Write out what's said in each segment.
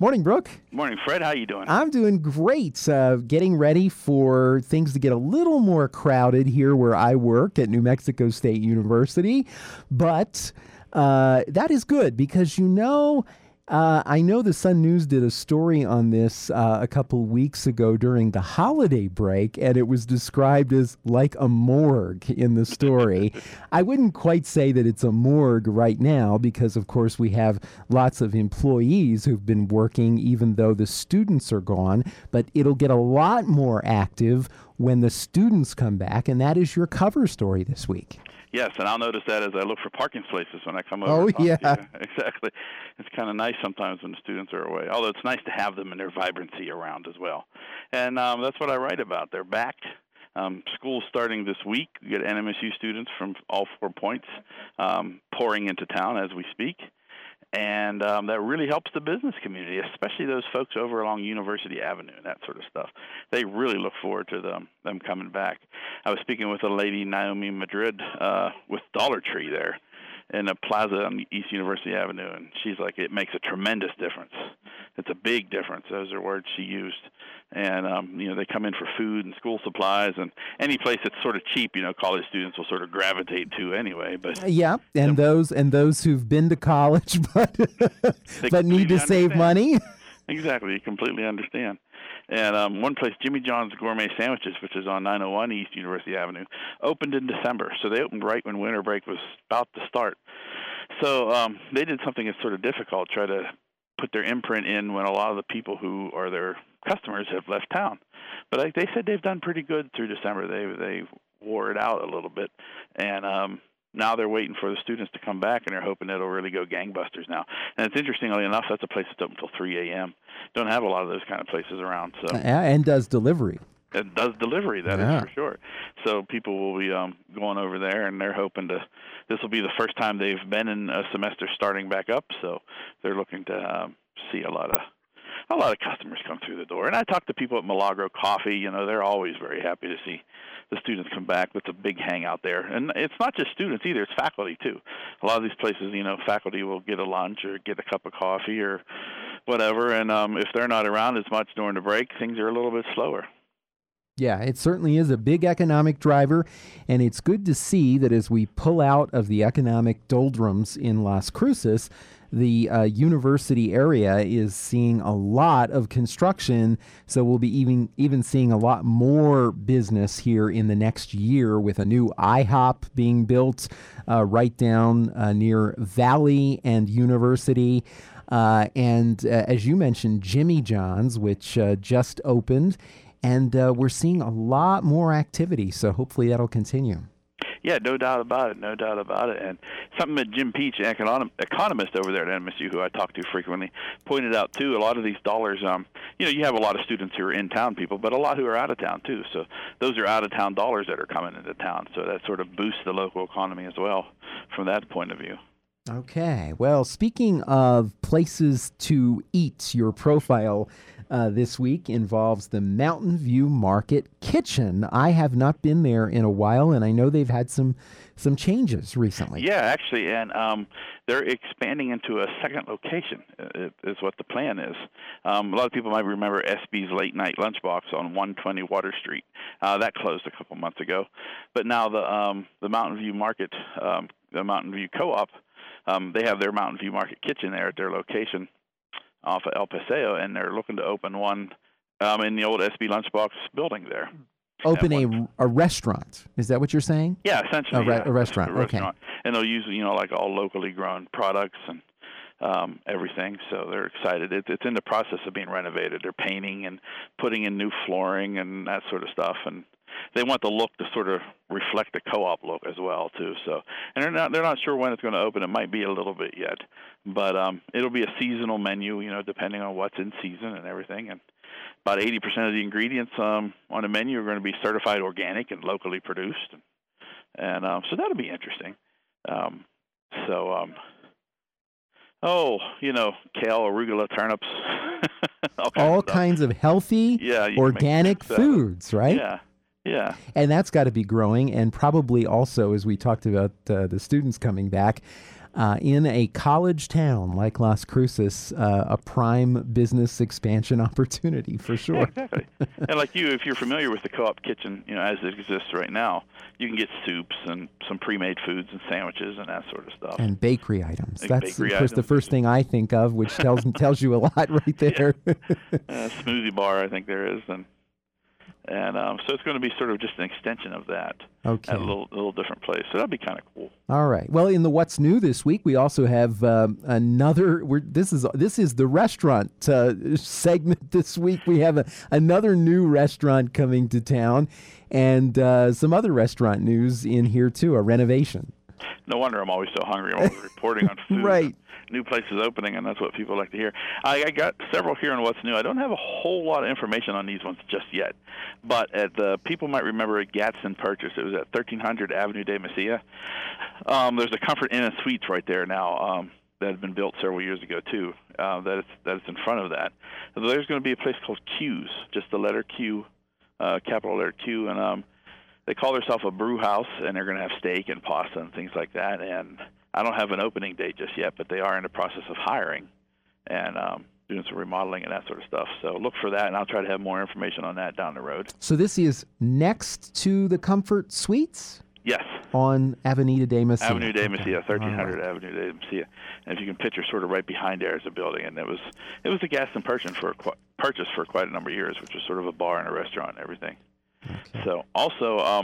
Morning, Brooke. Morning, Fred. How you doing? I'm doing great. Getting ready for things to get a little more crowded here where I work at New Mexico State University. But that is good because, I know the Sun News did a story on this a couple weeks ago during the holiday break, and it was described as like a morgue in the story. I wouldn't quite say that it's a morgue right now because, of course, we have lots of employees who've been working even though the students are gone, but it'll get a lot more active when the students come back, and that is your cover story this week. Yes, and I'll notice that as I look for parking places when I come over. Oh, yeah. Exactly. It's kind of nice sometimes when the students are away, although it's nice to have them and their vibrancy around as well. And that's what I write about. They're back. School's starting this week. We get NMSU students from all 4 points pouring into town as we speak. And that really helps the business community, especially those folks over along University Avenue and that sort of stuff. They really look forward to them coming back. I was speaking with a lady, Naomi Madrid, with Dollar Tree there in a plaza on East University Avenue, and she's like, it makes a tremendous difference. It's a big difference. Those are words she used. And, they come in for food and school supplies, and any place that's sort of cheap, college students will sort of gravitate to anyway. But yeah, and those who've been to college but need to save money. Exactly, you completely understand. And one place, Jimmy John's Gourmet Sandwiches, which is on 901 East University Avenue, opened in December. So they opened right when winter break was about to start. So they did something that's sort of difficult, try to put their imprint in when a lot of the people who are their customers have left town. But they said they've done pretty good through December. They wore it out a little bit. And now they're waiting for the students to come back, and they're hoping it'll really go gangbusters now. And it's interestingly enough, that's a place that's open until 3 a.m. Don't have a lot of those kind of places around. So and does delivery. It does delivery, that is for sure. So people will be going over there, and they're hoping this will be the first time they've been in a semester starting back up. So they're looking to see a lot of customers come through the door. And I talk to people at Milagro Coffee. They're always very happy to see the students come back. It's a big hangout there. And it's not just students either. It's faculty, too. A lot of these places, faculty will get a lunch or get a cup of coffee or whatever. And if they're not around as much during the break, things are a little bit slower. Yeah, it certainly is a big economic driver, and it's good to see that as we pull out of the economic doldrums in Las Cruces, the university area is seeing a lot of construction, so we'll be even seeing a lot more business here in the next year with a new IHOP being built right down near Valley and University. And as you mentioned, Jimmy John's, which just opened. And we're seeing a lot more activity, so hopefully that'll continue. Yeah, no doubt about it, And something that Jim Peach, an economist over there at MSU, who I talk to frequently, pointed out, too, a lot of these dollars, you have a lot of students who are in-town people, but a lot who are out of town, too. So those are out-of-town dollars that are coming into town. So that sort of boosts the local economy as well from that point of view. Okay. Well, speaking of places to eat, your profile this week involves the Mountain View Market Kitchen. I have not been there in a while, and I know they've had some changes recently. Yeah, actually, and they're expanding into a second location is what the plan is. A lot of people might remember SB's Late Night Lunchbox on 120 Water Street. That closed a couple months ago. But now the Mountain View Market, the Mountain View Co-op, they have their Mountain View Market Kitchen there at their location off of El Paseo, and they're looking to open one in the old SB Lunchbox building there. Open a restaurant. Is that what you're saying? Yeah, essentially. A restaurant. A restaurant. And they'll use, like all locally grown products and everything. So they're excited. It's in the process of being renovated. They're painting and putting in new flooring and that sort of stuff. And they want the look to sort of reflect the co-op look as well, too. So, and they're not sure when it's going to open. It might be a little bit yet, but it'll be a seasonal menu, depending on what's in season and everything. And about 80% of the ingredients on the menu are going to be certified organic and locally produced, and so that'll be interesting. Kale, arugula, turnips, all kinds of healthy, organic foods, right? Yeah. Yeah. And that's got to be growing, and probably also, as we talked about the students coming back, in a college town like Las Cruces, a prime business expansion opportunity for sure. Yeah, exactly. And like you, if you're familiar with the co-op kitchen, as it exists right now, you can get soups and some pre-made foods and sandwiches and that sort of stuff. And bakery items. Like That's, bakery of course, the first thing I think of, which tells you a lot right there. Smoothie bar, I think there is, and so it's going to be sort of just an extension of that Okay. at a little different place. So that'll be kind of cool. All right. Well, in the What's New this week, we also have another. This is the restaurant segment this week. We have another new restaurant coming to town, and some other restaurant news in here too. A renovation. No wonder I'm always so hungry. I'm always reporting on food. Right. New places opening, and that's what people like to hear. I got several here in What's New. I don't have a whole lot of information on these ones just yet, but people might remember at Gadsden Purchase. It was at 1300 Avenue de Mesilla. There's a Comfort Inn and Suites right there now that had been built several years ago too. That it's in front of that. So there's going to be a place called Q's, just the letter Q, capital letter Q, and they call themselves a brew house, and they're going to have steak and pasta and things like that. And I don't have an opening date just yet, but they are in the process of hiring and doing some remodeling and that sort of stuff. So look for that, and I'll try to have more information on that down the road. So this is next to the Comfort Suites? Yes. On Avenida de Mesilla. Avenue de Mesilla, 1300 Right. Avenue de Mesilla. And if you can picture, sort of right behind there is a building, and it was the Gadsden Purchase for quite a number of years, which was sort of a bar and a restaurant and everything. Okay. So also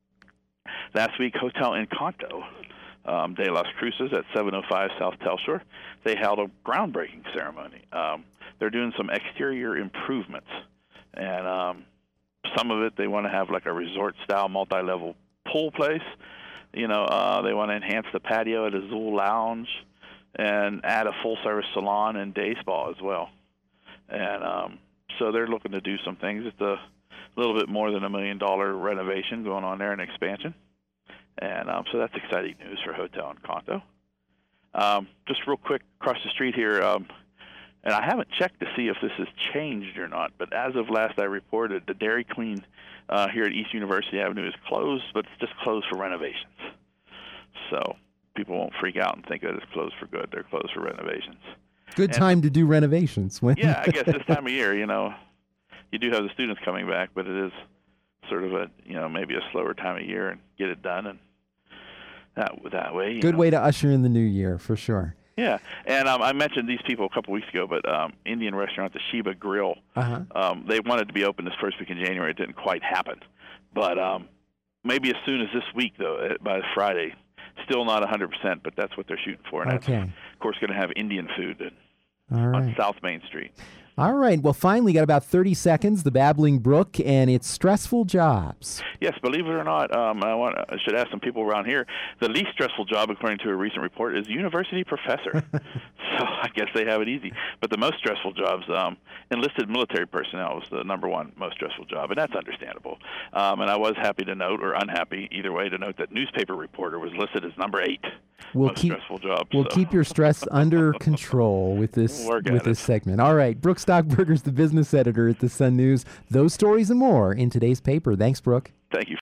last week, Hotel Encanto de Las Cruces at 705 South Telshore, they held a groundbreaking ceremony. They're doing some exterior improvements, and some of it they want to have like a resort-style multi-level pool place. They want to enhance the patio at Azul Lounge and add a full-service salon and day spa as well. And so they're looking to do some things. It's a little bit more than $1 million renovation going on there, an expansion. And so that's exciting news for Hotel Encanto. Just real quick, across the street here, and I haven't checked to see if this has changed or not, but as of last I reported, the Dairy Queen here at East University Avenue is closed, but it's just closed for renovations. So people won't freak out and think that it's closed for good. They're closed for renovations. Good time to do renovations. Yeah, I guess this time of year, you do have the students coming back, but it is sort of maybe a slower time of year and get it done, and that way. Good way to usher in the new year, for sure. Yeah, and I mentioned these people a couple weeks ago, but Indian restaurant, the Sheba Grill, they wanted to be open this first week in January. It didn't quite happen, but maybe as soon as this week, though, by Friday. Still not 100%, but that's what they're shooting for. And Okay. that's, of course, going to have Indian food All on right. South Main Street. All right. Well, finally, got about 30 seconds. The Babbling Brook and its stressful jobs. Yes, believe it or not, I should ask some people around here. The least stressful job, according to a recent report, is university professor. So I guess they have it easy. But the most stressful jobs, enlisted military personnel was the number one most stressful job, and that's understandable. And I was happy to note, or unhappy, either way, to note that newspaper reporter was listed as number 8 most stressful job. We'll keep your stress under control with this segment. All right. Brooke Stockburger's the business editor at the Sun News. Those stories and more in today's paper. Thanks, Brooke. Thank you.